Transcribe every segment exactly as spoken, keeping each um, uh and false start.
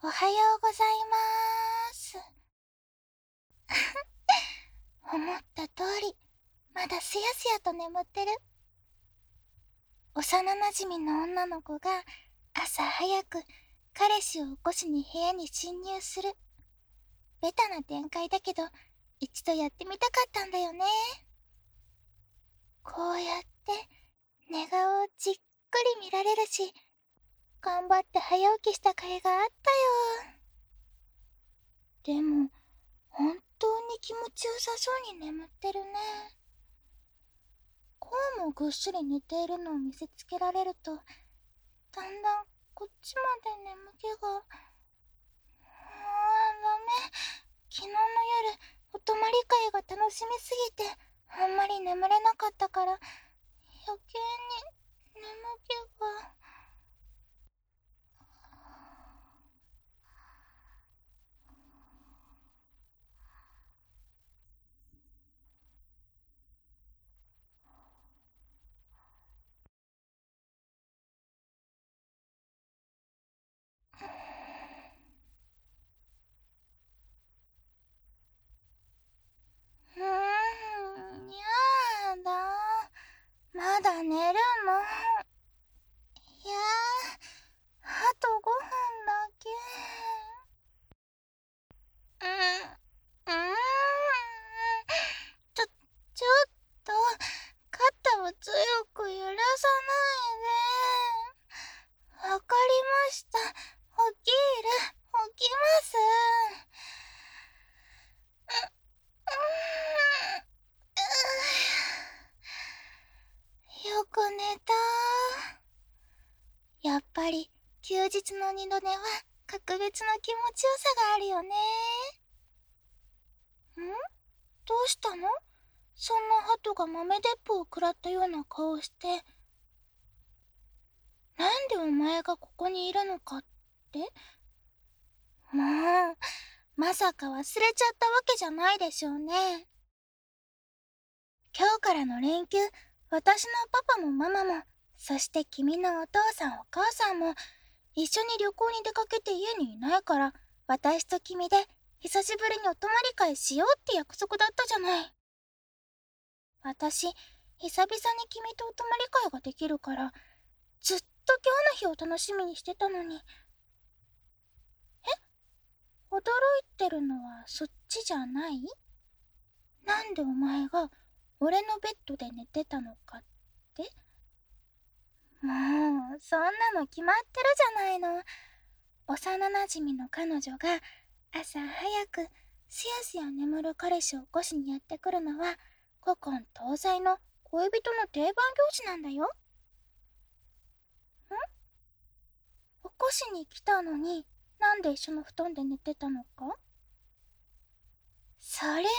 おはようございまーす。思った通り、まだすやすやと眠ってる。幼なじみの女の子が朝早く彼氏を起こしに部屋に侵入する。ベタな展開だけど、一度やってみたかったんだよね。こうやって寝顔をじっくり見られるし、頑張って早起きした甲斐があったよ。でも、本当に気持ちよさそうに眠ってるね。こうもぐっすり寝ているのを見せつけられると、だんだんこっちまで眠気が。あー、ダメ。昨日の夜、お泊まり会が楽しみすぎて、あんまり眠れなかったから、余計に眠気が。うーん、やだ。まだ寝るの。いやー、あとごふんだけ。うーん、うーん。ちょ、ちょっと、肩を強く揺らさないで。わかりました。起きる、起きます。う、うーん、よく寝た。やっぱり、休日の二度寝は格別の気持ちよさがあるよね。ん？どうしたの？そんな鳩が豆鉄砲を食らったような顔をして。なんでお前がここにいるのかって？もう、まさか忘れちゃったわけじゃないでしょうね。今日からの連休、私のパパもママも、そして君のお父さんお母さんも、一緒に旅行に出かけて家にいないから、私と君で久しぶりにお泊まり会しようって約束だったじゃない。私、久々に君とお泊まり会ができるから、ずっと今日の日を楽しみにしてたのに。え？驚いてるのはそっちじゃない？なんでお前が俺のベッドで寝てたのかって？もう、そんなの決まってるじゃないの。幼なじみの彼女が朝早くすやすや眠る彼氏を起こしにやってくるのは古今東西の恋人の定番行事なんだよ。ん？起こしに来たのになんで一緒の布団で寝てたのか？それは、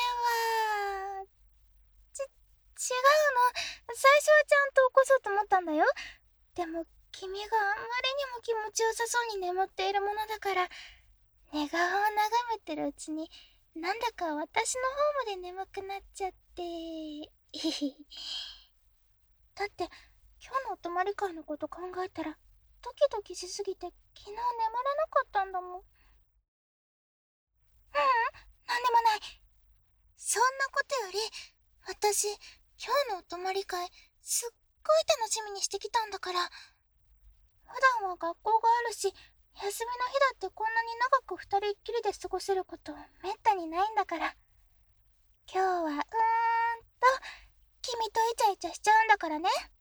ち、違うの。最初はちゃんと起こそうと思ったんだよ。でも君があまりにも気持ちよさそうに眠っているものだから、寝顔を眺めてるうちになんだか私の方まで眠くなっちゃって。だって今日のお泊まり会のこと考えたらドキドキしすぎて昨日眠れなかったんだもん。ううん、なんでもない。そんなことより、私今日のお泊まり会すっごい楽しみにしてきたんだから。普段は学校があるし、休みの日だってこんなに長く二人っきりで過ごせることめったにないんだから。今日はうーんと君とイチャイチャしちゃうんだからね。